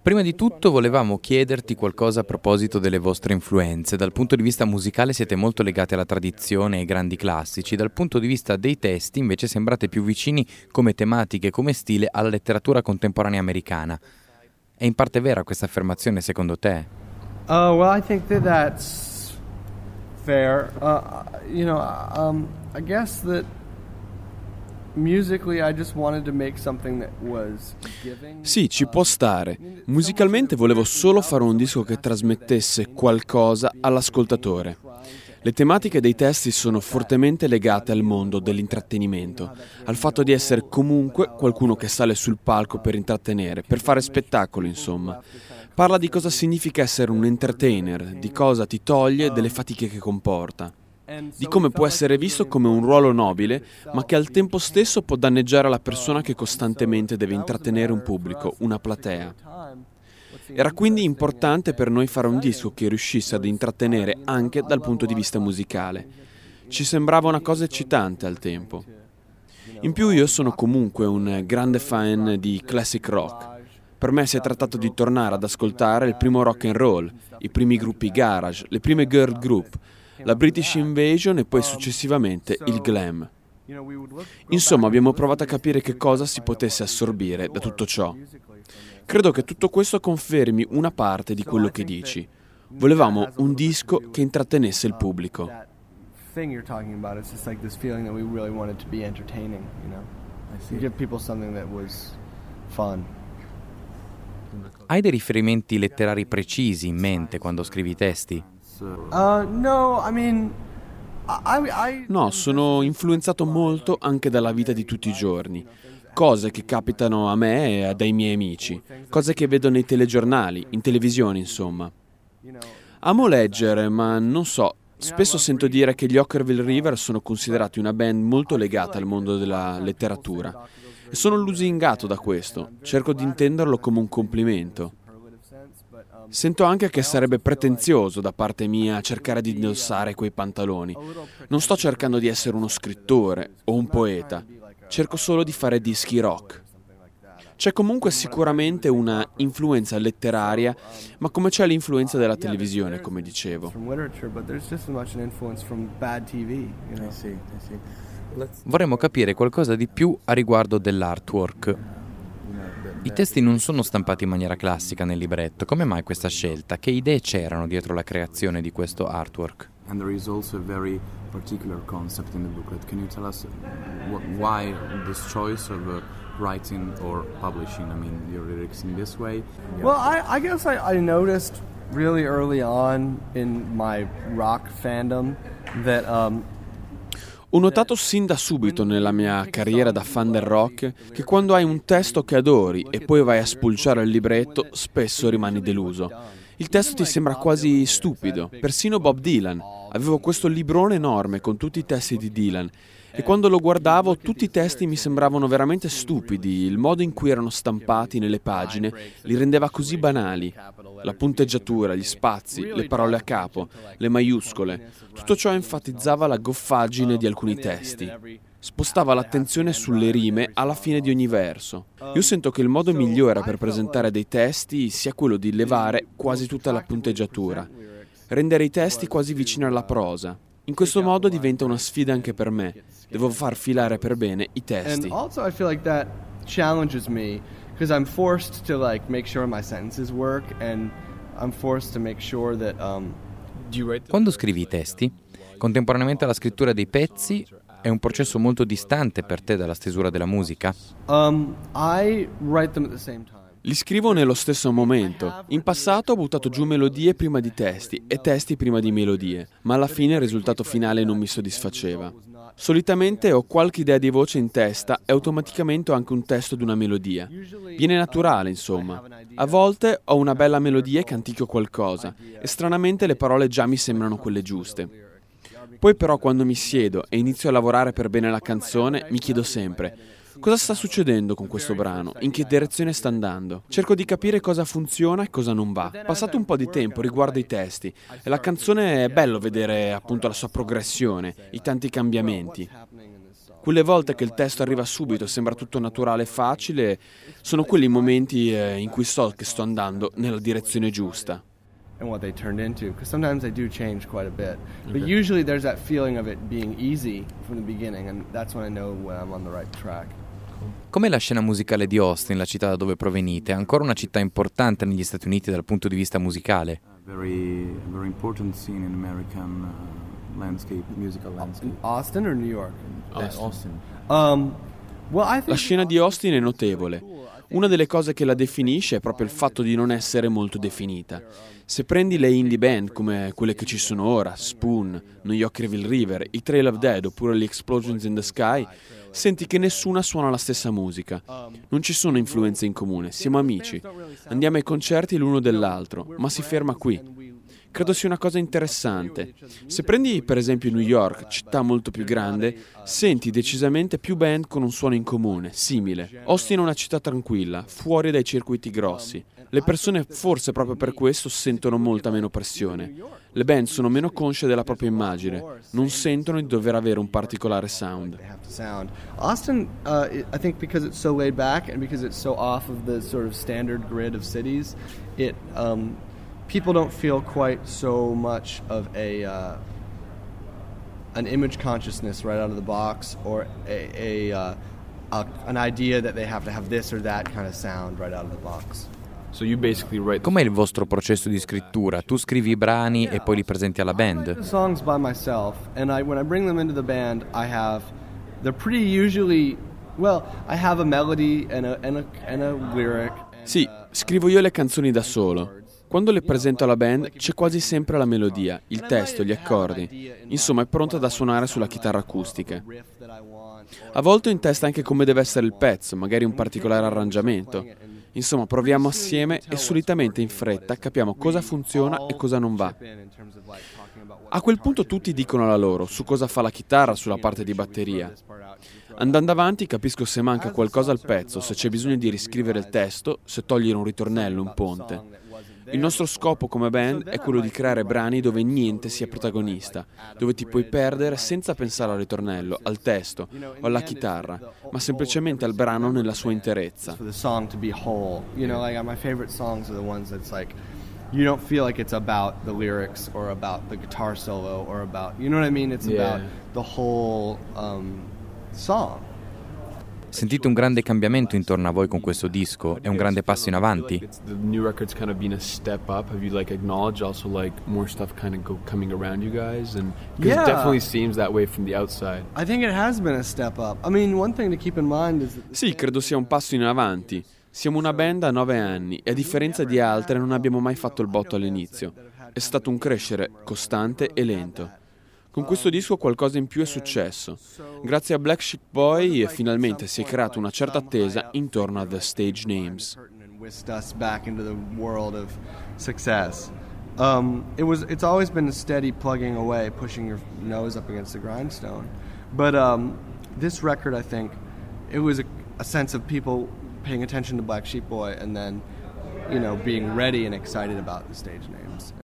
Prima di tutto volevamo chiederti qualcosa a proposito delle vostre influenze. Dal punto di vista musicale siete molto legati alla tradizione e ai grandi classici, dal punto di vista dei testi invece sembrate più vicini come tematiche e come stile alla letteratura contemporanea americana. È in parte vera questa affermazione secondo te? Well, I think that's fair. I guess that musically I just wanted to make something that was giving. Sì, ci può stare. Musicalmente volevo solo fare un disco che trasmettesse qualcosa all'ascoltatore. Le tematiche dei testi sono fortemente legate al mondo dell'intrattenimento, al fatto di essere comunque qualcuno che sale sul palco per intrattenere, per fare spettacolo, insomma. Parla di cosa significa essere un entertainer, di cosa ti toglie, delle fatiche che comporta, di come può essere visto come un ruolo nobile, ma che al tempo stesso può danneggiare la persona che costantemente deve intrattenere un pubblico, una platea. Era quindi importante per noi fare un disco che riuscisse ad intrattenere anche dal punto di vista musicale. Ci sembrava una cosa eccitante al tempo. In più io sono comunque un grande fan di classic rock. Per me si è trattato di tornare ad ascoltare il primo rock and roll, i primi gruppi garage, le prime girl group, la British Invasion e poi successivamente il glam. Insomma, abbiamo provato a capire che cosa si potesse assorbire da tutto ciò. Credo che tutto questo confermi una parte di quello che dici. Volevamo un disco che intrattenesse il pubblico. Hai dei riferimenti letterari precisi in mente quando scrivi i testi? No, sono influenzato molto anche dalla vita di tutti i giorni. Cose che capitano a me e ai miei amici, cose che vedo nei telegiornali, in televisione, insomma. Amo leggere, ma non so, spesso sento dire che gli Ockerville River sono considerati una band molto legata al mondo della letteratura. E sono lusingato da questo, cerco di intenderlo come un complimento. Sento anche che sarebbe pretenzioso da parte mia cercare di indossare quei pantaloni. Non sto cercando di essere uno scrittore o un poeta, cerco solo di fare dischi rock. C'è comunque sicuramente una influenza letteraria, ma come c'è l'influenza della televisione, come dicevo. Vorremmo capire qualcosa di più a riguardo dell'artwork. I testi non sono stampati in maniera classica nel libretto. Come mai questa scelta? Che idee c'erano dietro la creazione di questo artwork? And there is also a very particular concept in the booklet. Can you tell us why this choice of writing or publishing, your lyrics in this way? Well, I guess I noticed really early on in my rock fandom that Ho notato sin da subito nella mia carriera da fan del rock che quando hai un testo che adori e poi vai a spulciare il libretto, spesso rimani deluso. Il testo ti sembra quasi stupido. Persino Bob Dylan. Avevo questo librone enorme con tutti i testi di Dylan e quando lo guardavo tutti i testi mi sembravano veramente stupidi. Il modo in cui erano stampati nelle pagine li rendeva così banali. La punteggiatura, gli spazi, le parole a capo, le maiuscole. Tutto ciò enfatizzava la goffaggine di alcuni testi. Spostava l'attenzione sulle rime alla fine di ogni verso. Io sento che il modo migliore per presentare dei testi sia quello di levare quasi tutta la punteggiatura, rendere i testi quasi vicini alla prosa. In questo modo diventa una sfida anche per me. Devo far filare per bene i testi. And also I feel like that challenges me because I'm forced to make sure my sentences work and I'm forced to make sure that Quando scrivi i testi, contemporaneamente alla scrittura dei pezzi, è un processo molto distante per te dalla stesura della musica? I write them at the same time. Li scrivo nello stesso momento. In passato ho buttato giù melodie prima di testi e testi prima di melodie, ma alla fine il risultato finale non mi soddisfaceva. Solitamente ho qualche idea di voce in testa e automaticamente ho anche un testo di una melodia. Viene naturale, insomma. A volte ho una bella melodia e canticchio qualcosa e stranamente le parole già mi sembrano quelle giuste. Poi però quando mi siedo e inizio a lavorare per bene la canzone mi chiedo sempre: cosa sta succedendo con questo brano? In che direzione sta andando? Cerco di capire cosa funziona e cosa non va. Passato un po' di tempo riguardo i testi e la canzone è bello vedere appunto la sua progressione, i tanti cambiamenti. Quelle volte che il testo arriva subito e sembra tutto naturale e facile, sono quelli momenti in cui so che sto andando nella direzione giusta. And what they turned into, because sometimes they do change quite a bit. But usually there's that feeling of it being easy from the beginning, and that's when I know when I'm on the right track. Com'è la scena musicale di Austin, la città da dove provenite? È ancora una città importante negli Stati Uniti dal punto di vista musicale? Very important scene in American landscape, musical landscape. Austin or New York? Austin. Well, I think La scena di Austin è notevole. Una delle cose che la definisce è proprio il fatto di non essere molto definita. Se prendi le indie band come quelle che ci sono ora, Spoon, New York Evil River, i Trail of Dead oppure gli Explosions in the Sky, senti che nessuna suona la stessa musica. Non ci sono influenze in comune, siamo amici. Andiamo ai concerti l'uno dell'altro, ma si ferma qui. Credo sia una cosa interessante. Se prendi per esempio New York, città molto più grande, senti decisamente più band con un suono in comune, simile. Austin è una città tranquilla, fuori dai circuiti grossi. Le persone forse proprio per questo sentono molta meno pressione. Le band sono meno consce della propria immagine, non sentono di dover avere un particolare sound. Austin, I think because it's so laid back and because it's so off of the sort of standard grid of cities, people don't feel quite so much of an image consciousness right out of the box, or an idea that they have to have this or that kind of sound right out of the box. So you basically write. Com'è il vostro processo di scrittura? Tu scrivi i brani e poi li presenti alla I write band? the songs by myself, and when I bring them into the band, they're pretty usually, well, I have a melody and a lyric. Sì, scrivo io le canzoni da solo. Quando le presento alla band c'è quasi sempre la melodia, il testo, gli accordi. Insomma, è pronta da suonare sulla chitarra acustica. A volte ho in testa anche come deve essere il pezzo, magari un particolare arrangiamento. Insomma, proviamo assieme e solitamente in fretta capiamo cosa funziona e cosa non va. A quel punto tutti dicono la loro, su cosa fa la chitarra, sulla parte di batteria. Andando avanti capisco se manca qualcosa al pezzo, se c'è bisogno di riscrivere il testo, se togliere un ritornello, un ponte. Il nostro scopo come band è quello di creare brani dove niente sia protagonista, dove ti puoi perdere senza pensare al ritornello, al testo o alla chitarra, ma semplicemente al brano nella sua interezza. For the song to be whole, my favorite songs are the ones that's like, you don't feel like it's about the lyrics or about the guitar solo or about, you know what I mean? It's about the whole song. Sentite un grande cambiamento intorno a voi con questo disco? È un grande passo in avanti? The new record's kind of been a step up. Have you acknowledged also more stuff kind of coming around you guys? And because it definitely seems that way from the outside. I think it has been a step up. I mean, one thing to keep in mind is that Sì, credo sia un passo in avanti. Siamo una band a 9 anni e a differenza di altre non abbiamo mai fatto il botto all'inizio. È stato un crescere costante e lento. Con questo disco qualcosa in più è successo. Grazie a Black Sheep Boy finalmente si è creata una certa attesa intorno a The Stage Names. whisked us back into the world of success. It's always been a steady plugging away, pushing your nose up against the grindstone. But this record, I think, it was a sense of people paying attention to Black Sheep Boy and then, being ready and excited about The Stage Names.